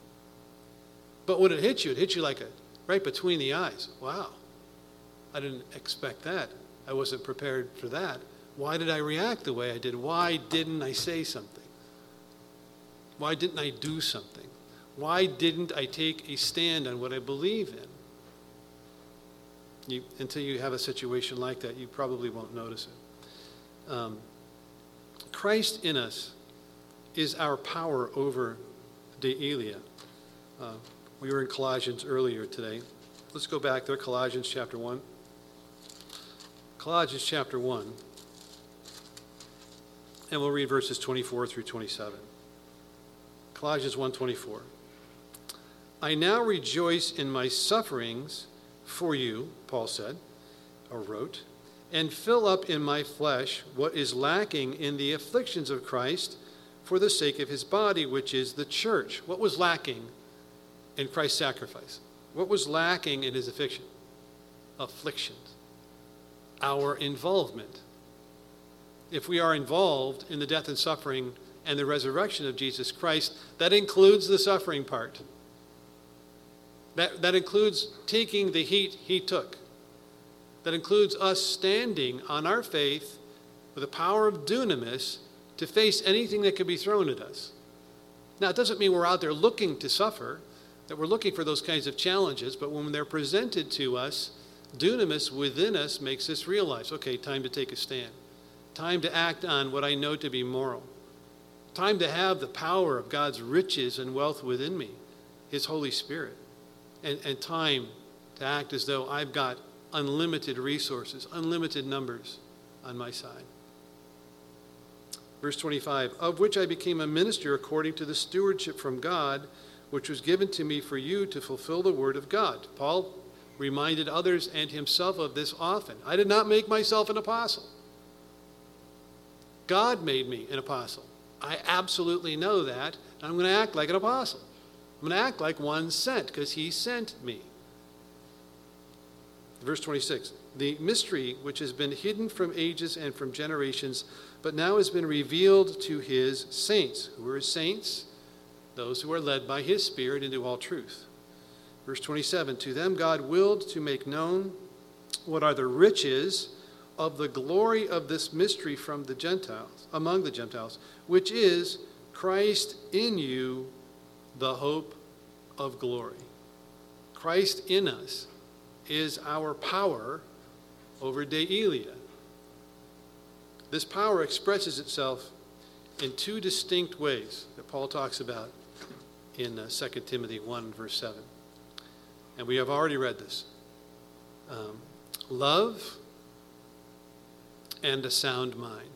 But when it hits you, it hits you like a right between the eyes. Wow, I didn't expect that. I wasn't prepared for that. Why did I react the way I did? Why didn't I say something? Why didn't I do something? Why didn't I take a stand on what I believe in? You, until you have a situation like that, you probably won't notice it. Um, Christ in us is our power over deilia. Uh, we were in Colossians earlier today. Let's go back there, Colossians chapter one. Colossians chapter one. And we'll read verses twenty-four through twenty-seven. Colossians one twenty-four. I now rejoice in my sufferings for you, Paul said, or wrote, and fill up in my flesh what is lacking in the afflictions of Christ for the sake of his body, which is the church. What was lacking in Christ's sacrifice? What was lacking in his affliction? Afflictions. Our involvement. If we are involved in the death and suffering and the resurrection of Jesus Christ, that includes the suffering part. That, that includes taking the heat he took. That includes us standing on our faith with the power of dunamis to face anything that could be thrown at us. Now, it doesn't mean we're out there looking to suffer, that we're looking for those kinds of challenges, but when they're presented to us, dunamis within us makes us realize, okay, time to take a stand. Time to act on what I know to be moral. Time to have the power of God's riches and wealth within me, his Holy Spirit. And, and time to act as though I've got unlimited resources, unlimited numbers on my side. Verse twenty-five, of which I became a minister according to the stewardship from God, which was given to me for you to fulfill the word of God. Paul reminded others and himself of this often. I did not make myself an apostle. God made me an apostle. I absolutely know that, and I'm going to act like an apostle. I'm going to act like one sent, because he sent me. Verse twenty-six, the mystery which has been hidden from ages and from generations, but now has been revealed to his saints. Who are his saints? Those who are led by his Spirit into all truth. Verse twenty-seven, to them God willed to make known what are the riches of the glory of this mystery from the Gentiles, among the Gentiles, which is Christ in you, the hope of glory. Christ in us is our power over Deilia. This power expresses itself in two distinct ways that Paul talks about in uh, Second Timothy one, verse seven. And we have already read this. Um, love and a sound mind.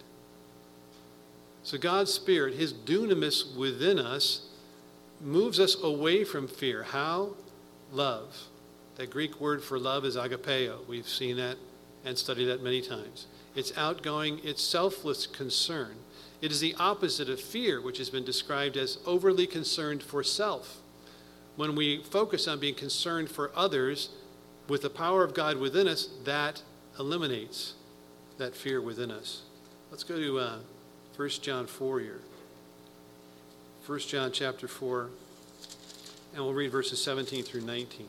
So God's Spirit, his dunamis within us, moves us away from fear. How? Love. That Greek word for love is agapeo. We've seen that and studied that many times. It's outgoing, it's selfless concern. It is the opposite of fear, which has been described as overly concerned for self. When we focus on being concerned for others, with the power of God within us, that eliminates that fear within us. Let's go to uh, First John four here. First John chapter four, and we'll read verses seventeen through nineteen.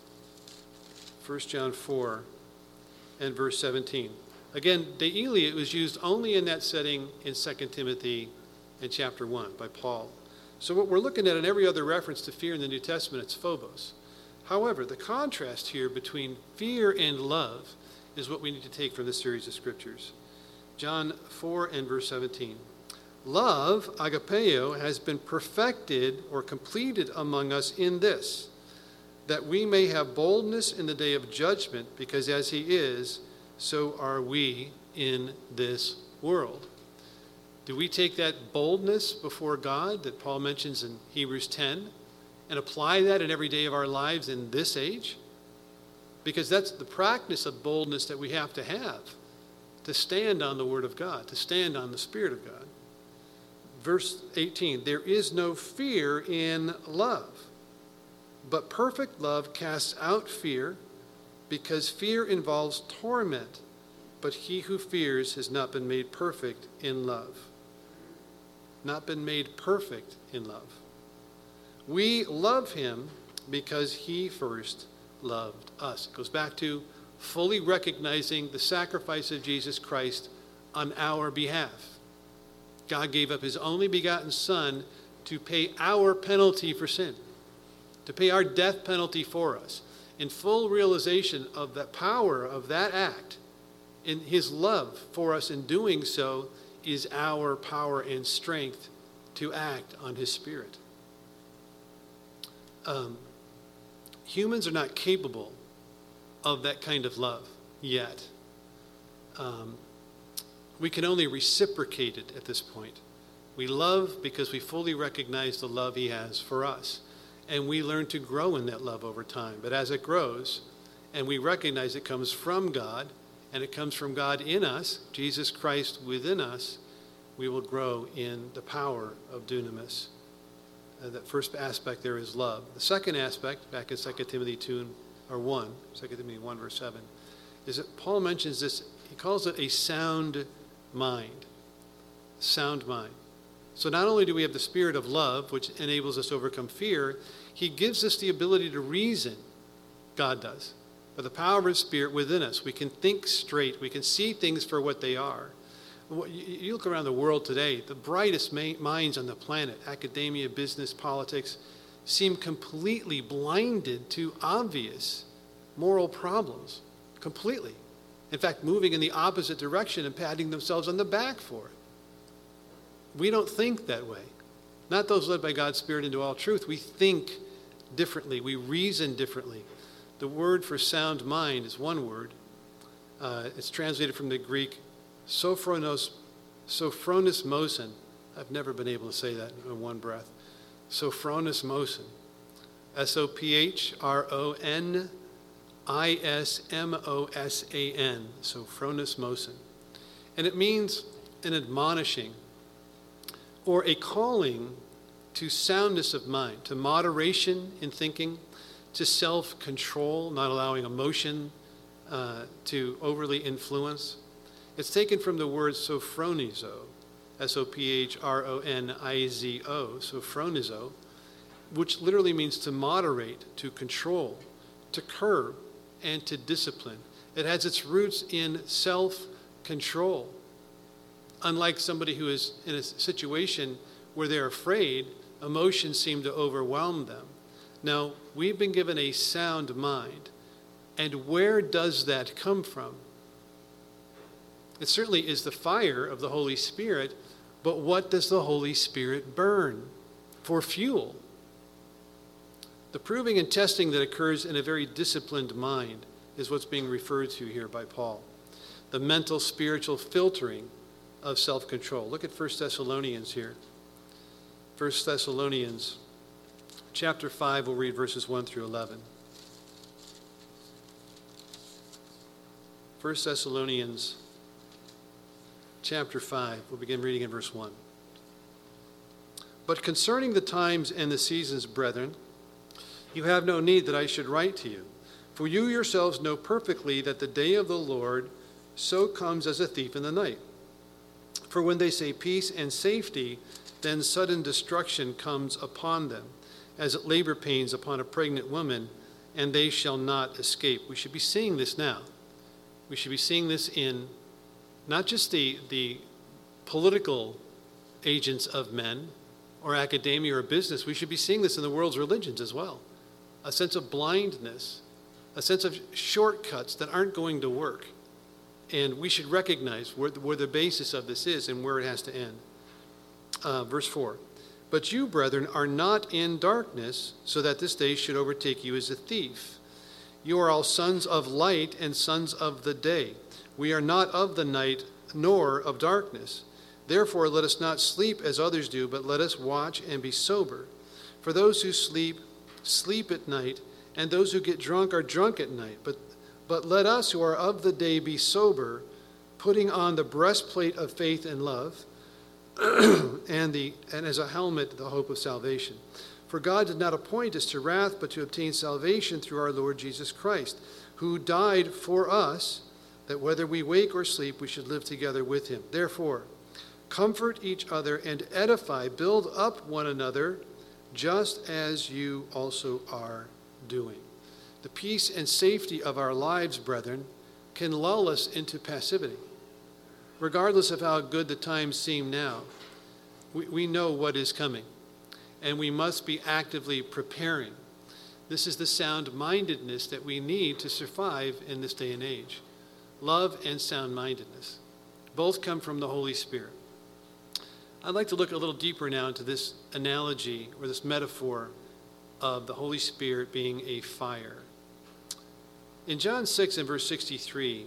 First John four and verse seventeen. Again, Deilia was used only in that setting in Second Timothy in chapter one by Paul. So what we're looking at in every other reference to fear in the New Testament, it's phobos. However, the contrast here between fear and love is what we need to take from this series of scriptures. John four and verse seventeen. Love, agapeo, has been perfected or completed among us in this, that we may have boldness in the day of judgment, because as he is, so are we in this world. Do we take that boldness before God that Paul mentions in Hebrews ten and apply that in every day of our lives in this age? Because that's the practice of boldness that we have to have, to stand on the Word of God, to stand on the Spirit of God. Verse eighteen, there is no fear in love, but perfect love casts out fear, because fear involves torment, but he who fears has not been made perfect in love. Not been made perfect in love. We love him because he first loved us. It goes back to fully recognizing the sacrifice of Jesus Christ on our behalf. God gave up his only begotten Son to pay our penalty for sin, to pay our death penalty for us. In full realization of the power of that act, in his love for us in doing so, is our power and strength to act on his Spirit. Um, humans are not capable of that kind of love yet. Um, we can only reciprocate it at this point. We love because we fully recognize the love he has for us. And we learn to grow in that love over time. But as it grows, and we recognize it comes from God, and it comes from God in us, Jesus Christ within us, we will grow in the power of dunamis. Uh, that first aspect there is love. The second aspect, back in Second Timothy two, or one, Second Timothy one, verse seven, is that Paul mentions this, he calls it a sound mind. Sound mind. So not only do we have the spirit of love, which enables us to overcome fear, he gives us the ability to reason. God does. By the power of his spirit within us, we can think straight. We can see things for what they are. You look around the world today, the brightest minds on the planet, academia, business, politics, seem completely blinded to obvious moral problems. Completely. In fact, moving in the opposite direction and patting themselves on the back for it. We don't think that way. Not those led by God's Spirit into all truth. We think differently. We reason differently. The word for sound mind is one word. Uh, it's translated from the Greek sophronos, sophronismosin. I've never been able to say that in one breath. Sophronismosin. S O P H R O N I S M O S A N. Sophronismosin. And it means an admonishing or a calling to soundness of mind, to moderation in thinking, to self-control, not allowing emotion uh, to overly influence. It's taken from the word sophronizo, S O P H R O N I Z O, sophronizo, which literally means to moderate, to control, to curb, and to discipline. It has its roots in self-control. Unlike somebody who is in a situation where they're afraid, emotions seem to overwhelm them. Now, we've been given a sound mind. And where does that come from? It certainly is the fire of the Holy Spirit, but what does the Holy Spirit burn for fuel? The proving and testing that occurs in a very disciplined mind is what's being referred to here by Paul. The mental, spiritual filtering of self-control. Look at First Thessalonians here. First Thessalonians chapter five, we'll read verses one through eleven. First Thessalonians chapter five, we'll begin reading in verse one. But concerning the times and the seasons, brethren, you have no need that I should write to you. For you yourselves know perfectly that the day of the Lord so comes as a thief in the night. For when they say peace and safety, then sudden destruction comes upon them, as labor pains upon a pregnant woman, and they shall not escape. We should be seeing this now. We should be seeing this in not just the, the political agents of men or academia or business. We should be seeing this in the world's religions as well. A sense of blindness, a sense of shortcuts that aren't going to work. And we should recognize where, where the basis of this is and where it has to end. Uh, verse four. But you, brethren, are not in darkness, so that this day should overtake you as a thief. You are all sons of light and sons of the day. We are not of the night, nor of darkness. Therefore, let us not sleep as others do, but let us watch and be sober. For those who sleep, sleep at night, and those who get drunk are drunk at night. But But let us who are of the day be sober, putting on the breastplate of faith and love, and, the, and as a helmet, the hope of salvation. For God did not appoint us to wrath, but to obtain salvation through our Lord Jesus Christ, who died for us, that whether we wake or sleep, we should live together with him. Therefore, comfort each other and edify, build up one another, just as you also are doing. The peace and safety of our lives, brethren, can lull us into passivity. Regardless of how good the times seem now, we, we know what is coming, and we must be actively preparing. This is the sound-mindedness that we need to survive in this day and age. Love and sound-mindedness. Both come from the Holy Spirit. I'd like to look a little deeper now into this analogy or this metaphor of the Holy Spirit being a fire. In John six and verse sixty-three,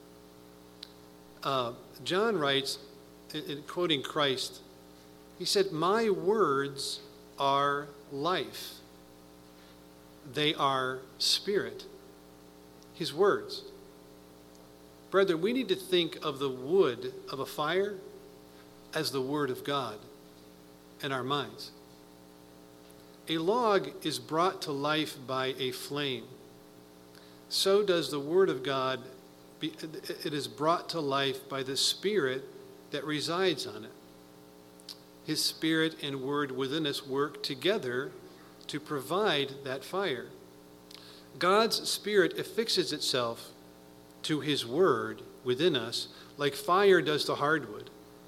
uh, John writes, in, in quoting Christ, he said, "My words are life. They are spirit." His words. Brethren, we need to think of the wood of a fire as the word of God in our minds. A log is brought to life by a flame. So does the word of God. Be, it is brought to life by the Spirit that resides on it. His Spirit and word within us work together to provide that fire. God's Spirit affixes itself to his word within us like fire does to hardwood.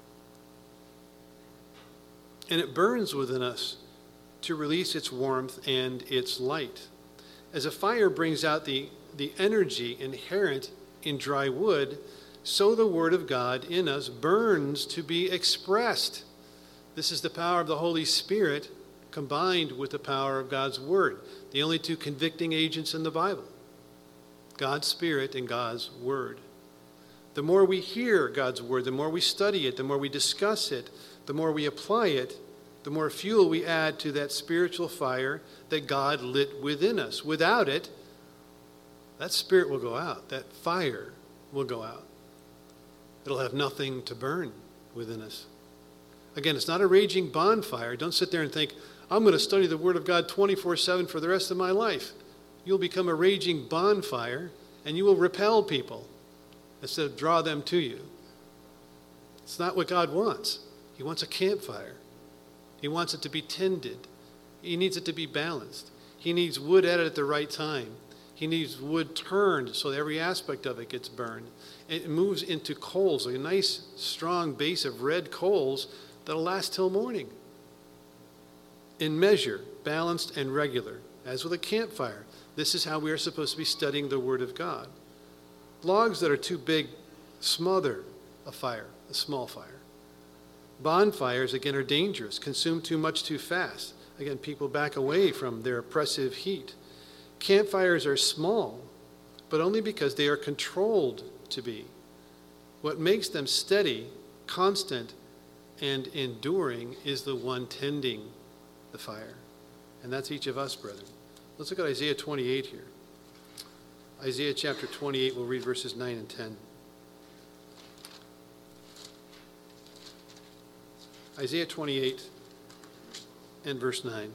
And it burns within us to release its warmth and its light. As a fire brings out the, the energy inherent in dry wood, so the word of God in us burns to be expressed. This is the power of the Holy Spirit combined with the power of God's word, the only two convicting agents in the Bible, God's Spirit and God's word. The more we hear God's word, the more we study it, the more we discuss it, the more we apply it, the more fuel we add to that spiritual fire that God lit within us. Without it, that spirit will go out. That fire will go out. It'll have nothing to burn within us. Again, it's not a raging bonfire. Don't sit there and think, I'm going to study the Word of God twenty-four seven for the rest of my life. You'll become a raging bonfire, and you will repel people instead of draw them to you. It's not what God wants. He wants a campfire. He wants it to be tended. He needs it to be balanced. He needs wood added at the right time. He needs wood turned so that every aspect of it gets burned. It moves into coals, like a nice, strong base of red coals that'll last till morning. In measure, balanced and regular, as with a campfire. This is how we are supposed to be studying the Word of God. Logs that are too big smother a fire, a small fire. Bonfires, again, are dangerous, consume too much too fast. Again, people back away from their oppressive heat. Campfires are small, but only because they are controlled to be. What makes them steady, constant, and enduring is the one tending the fire. And that's each of us, brethren. Let's look at Isaiah twenty-eight here. Isaiah chapter twenty-eight, we'll read verses nine and ten. Isaiah twenty-eight and verse nine.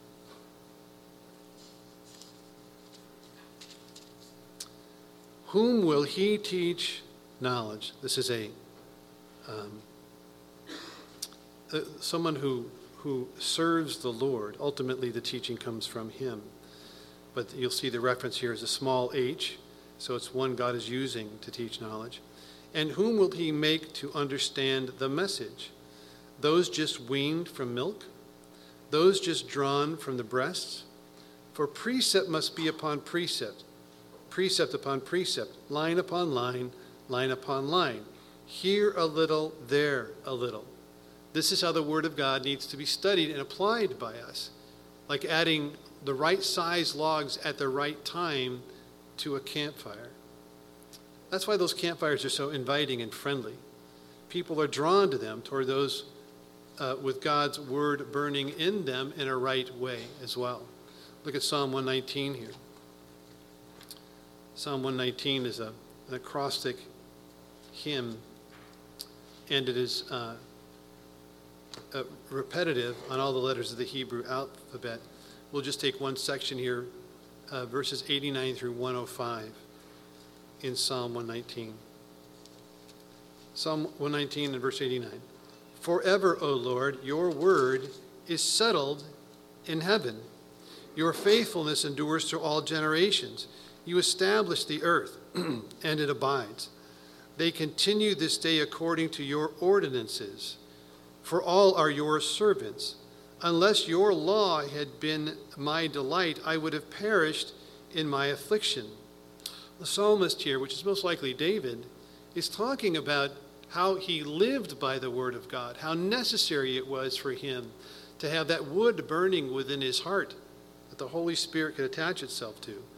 Whom will he teach knowledge? This is a um, uh, someone who who serves the Lord. Ultimately, the teaching comes from him. But you'll see the reference here is a small h, so it's one God is using to teach knowledge. And whom will he make to understand the message? Those just weaned from milk? Those just drawn from the breasts? For precept must be upon precept, precept upon precept, line upon line, line upon line. Here a little, there a little. This is how the Word of God needs to be studied and applied by us, like adding the right size logs at the right time to a campfire. That's why those campfires are so inviting and friendly. People are drawn to them toward those uh, with God's Word burning in them in a right way as well. Look at Psalm one nineteen here. Psalm one nineteen is a, an acrostic hymn, and it is uh, uh, repetitive on all the letters of the Hebrew alphabet. We'll just take one section here, uh, verses eighty-nine through one oh five in Psalm one nineteen. Psalm one nineteen and verse eighty-nine. Forever, O Lord, your word is settled in heaven. Your faithfulness endures to all generations. You establish the earth, and it abides. They continue this day according to your ordinances, for all are your servants. Unless your law had been my delight, I would have perished in my affliction. The psalmist here, which is most likely David, is talking about how he lived by the word of God, how necessary it was for him to have that wood burning within his heart that the Holy Spirit could attach itself to.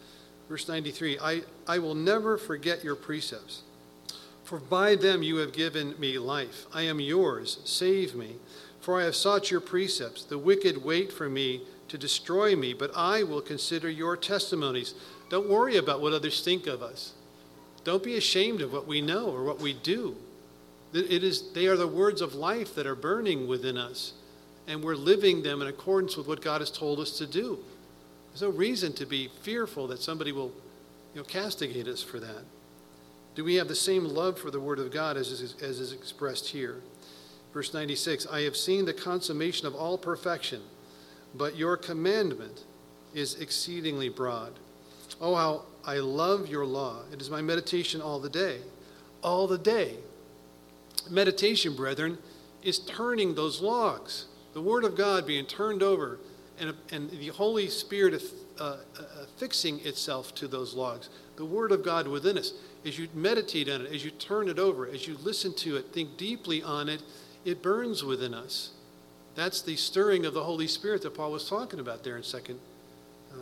Verse ninety-three, I, I will never forget your precepts, for by them you have given me life. I am yours, save me, for I have sought your precepts. The wicked wait for me to destroy me, but I will consider your testimonies. Don't worry about what others think of us. Don't be ashamed of what we know or what we do. It is, they are the words of life that are burning within us, and we're living them in accordance with what God has told us to do. There's no reason to be fearful that somebody will, you know, castigate us for that. Do we have the same love for the Word of God as is, as is expressed here? Verse ninety-six, I have seen the consummation of all perfection, but your commandment is exceedingly broad. Oh, how I love your law. It is my meditation all the day. All the day. Meditation, brethren, is turning those logs. The Word of God being turned over and, and the Holy Spirit uh, uh, fixing itself to those logs. The Word of God within us. As you meditate on it, as you turn it over, as you listen to it, think deeply on it, it burns within us. That's the stirring of the Holy Spirit that Paul was talking about there in Second uh,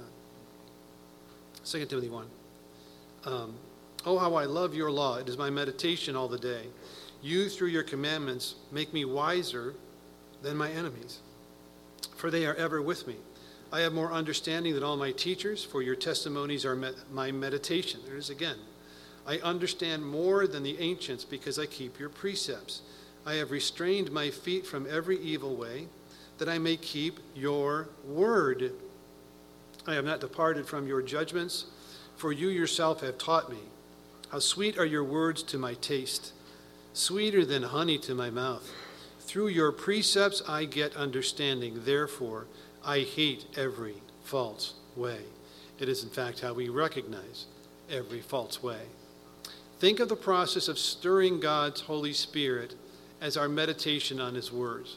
Second Timothy one. Um, oh, how I love your law. It is my meditation all the day. You, through your commandments, make me wiser than my enemies, for they are ever with me. I have more understanding than all my teachers, for your testimonies are met, my meditation. There it is again. I understand more than the ancients because I keep your precepts. I have restrained my feet from every evil way, that I may keep your word. I have not departed from your judgments, for you yourself have taught me. How sweet are your words to my taste, sweeter than honey to my mouth. Through your precepts I get understanding. Therefore, I hate every false way. It is, in fact, how we recognize every false way. Think of the process of stirring God's Holy Spirit as our meditation on his words.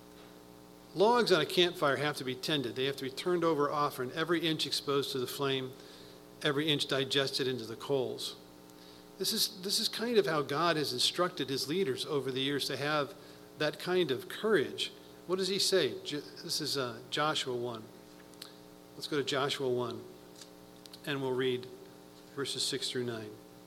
Logs on a campfire have to be tended. They have to be turned over often, every inch exposed to the flame, every inch digested into the coals. This is, this is kind of how God has instructed his leaders over the years to have that kind of courage. What does he say? This is uh, Joshua one. Let's go to Joshua one, and we'll read verses six through nine.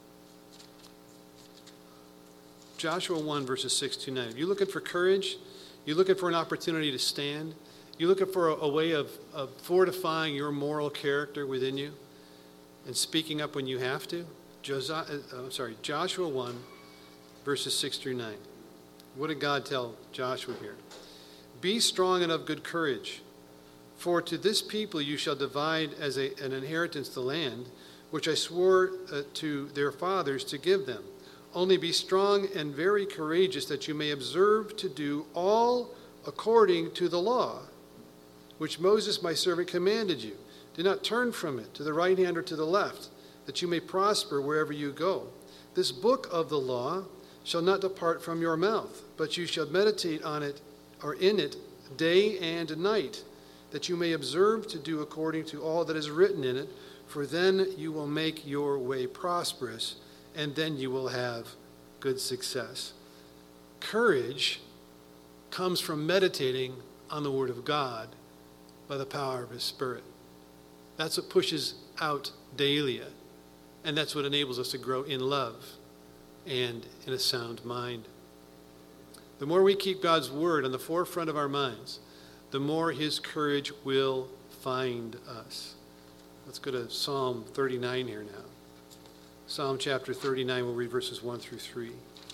Joshua one, verses six to nine. If you're looking for courage, you're looking for an opportunity to stand, you're looking for a, a way of, of fortifying your moral character within you and speaking up when you have to, Josiah, uh, I'm sorry, Joshua one, verses six through nine. What did God tell Joshua here? Be strong and of good courage, for to this people you shall divide as a, an inheritance the land, which I swore uh, to their fathers to give them. Only be strong and very courageous, that you may observe to do all according to the law, which Moses my servant commanded you. Do not turn from it to the right hand or to the left, that you may prosper wherever you go. This book of the law shall not depart from your mouth, but you shall meditate on it or in it day and night, that you may observe to do according to all that is written in it, for then you will make your way prosperous, and then you will have good success. Courage comes from meditating on the Word of God by the power of his Spirit. That's what pushes out Dahlia, and that's what enables us to grow in love and in a sound mind. The more we keep God's Word on the forefront of our minds, the more his courage will find us. Let's go to Psalm thirty-nine here now. Psalm chapter thirty-nine, we'll read verses one through three.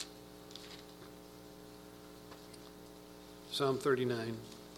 Psalm thirty-nine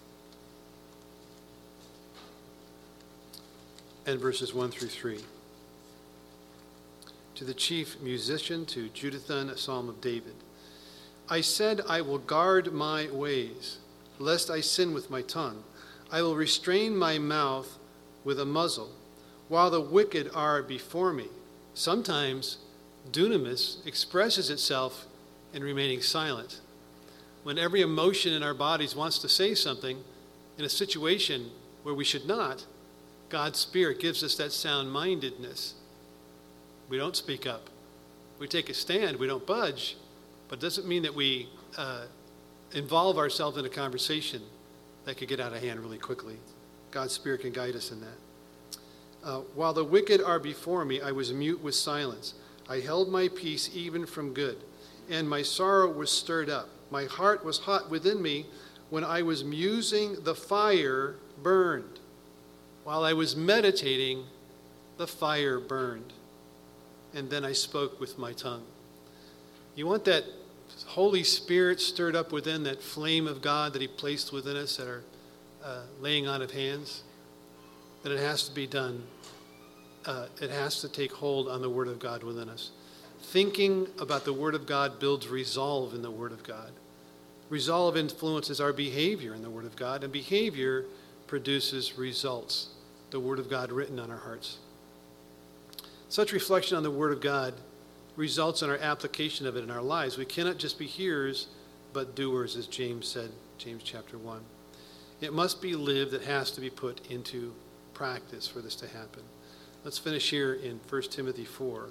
and verses one through three. To the chief musician, to Jeduthun, a psalm of David. I said, I will guard my ways, lest I sin with my tongue. I will restrain my mouth with a muzzle, while the wicked are before me. Sometimes dunamis expresses itself in remaining silent. When every emotion in our bodies wants to say something in a situation where we should not, God's Spirit gives us that sound-mindedness. We don't speak up. We take a stand. We don't budge. But it doesn't mean that we uh, involve ourselves in a conversation that could get out of hand really quickly. God's Spirit can guide us in that. Uh, While the wicked are before me, I was mute with silence. I held my peace even from good, and my sorrow was stirred up. My heart was hot within me when I was musing, the fire burned. While I was meditating, the fire burned. And then I spoke with my tongue. You want that Holy Spirit stirred up within, that flame of God that he placed within us at our uh, laying on of hands? That it has to be done. Uh, it has to take hold on the Word of God within us. Thinking about the Word of God builds resolve in the Word of God. Resolve influences our behavior in the Word of God, and behavior produces results, the Word of God written on our hearts. Such reflection on the Word of God results in our application of it in our lives. We cannot just be hearers, but doers, as James said, James chapter one. It must be lived. It has to be put into practice for this to happen. Let's finish here in First Timothy four.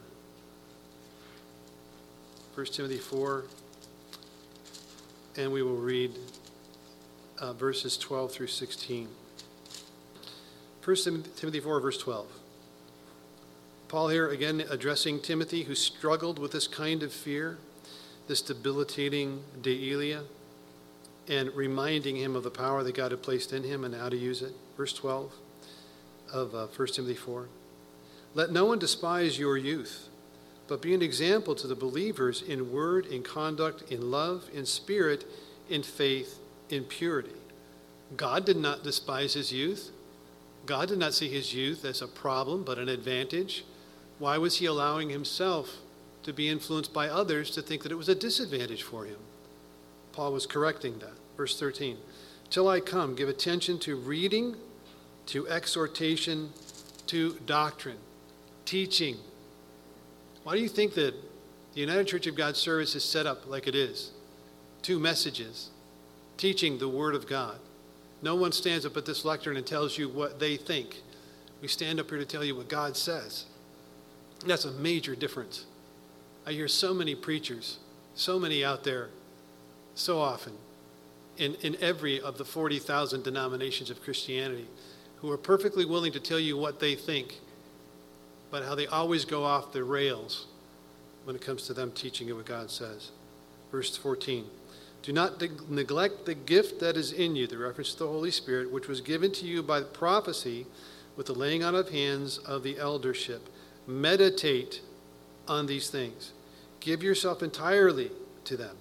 First Timothy four, and we will read uh, verses twelve through sixteen. First Timothy four, verse twelve. Paul here again addressing Timothy, who struggled with this kind of fear, this debilitating deilia, and reminding him of the power that God had placed in him and how to use it. Verse twelve of uh, First Timothy four. Let no one despise your youth, but be an example to the believers in word, in conduct, in love, in spirit, in faith, in purity. God did not despise his youth. God did not see his youth as a problem, but an advantage. Why was he allowing himself to be influenced by others to think that it was a disadvantage for him? Paul was correcting that. Verse thirteen, till I come, give attention to reading, to exhortation, to doctrine, teaching. Why do you think that the United Church of God service is set up like it is? Two messages, teaching the Word of God. No one stands up at this lectern and tells you what they think. We stand up here to tell you what God says. That's a major difference. I hear so many preachers, so many out there, so often, in, in every of the forty thousand denominations of Christianity, who are perfectly willing to tell you what they think, but how they always go off the rails when it comes to them teaching what God says. Verse fourteen, do not de- neglect the gift that is in you, the reference to the Holy Spirit, which was given to you by prophecy with the laying on of hands of the eldership. Meditate on these things. Give yourself entirely to them,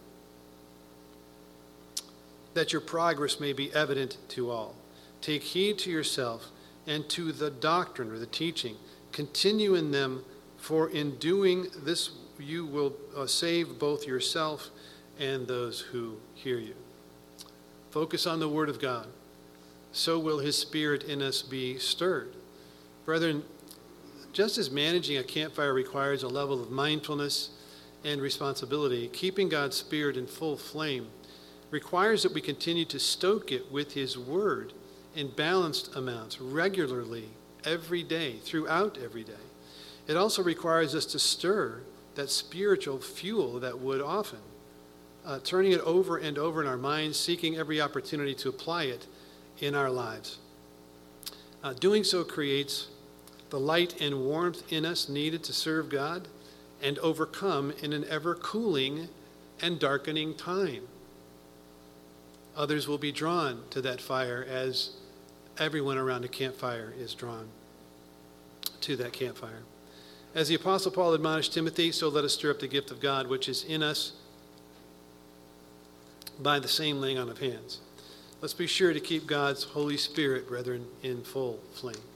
that your progress may be evident to all. Take heed to yourself and to the doctrine or the teaching. Continue in them, for in doing this you will uh, save both yourself and those who hear you. Focus on the Word of God. So will his Spirit in us be stirred. Brethren, just as managing a campfire requires a level of mindfulness and responsibility, keeping God's Spirit in full flame requires that we continue to stoke it with his Word in balanced amounts, regularly, every day, throughout every day. It also requires us to stir that spiritual fuel, that wood often, uh, turning it over and over in our minds, seeking every opportunity to apply it in our lives. Uh, doing so creates the light and warmth in us needed to serve God and overcome in an ever-cooling and darkening time. Others will be drawn to that fire as everyone around a campfire is drawn to that campfire. As the Apostle Paul admonished Timothy, so let us stir up the gift of God which is in us by the same laying on of hands. Let's be sure to keep God's Holy Spirit, brethren, in full flame.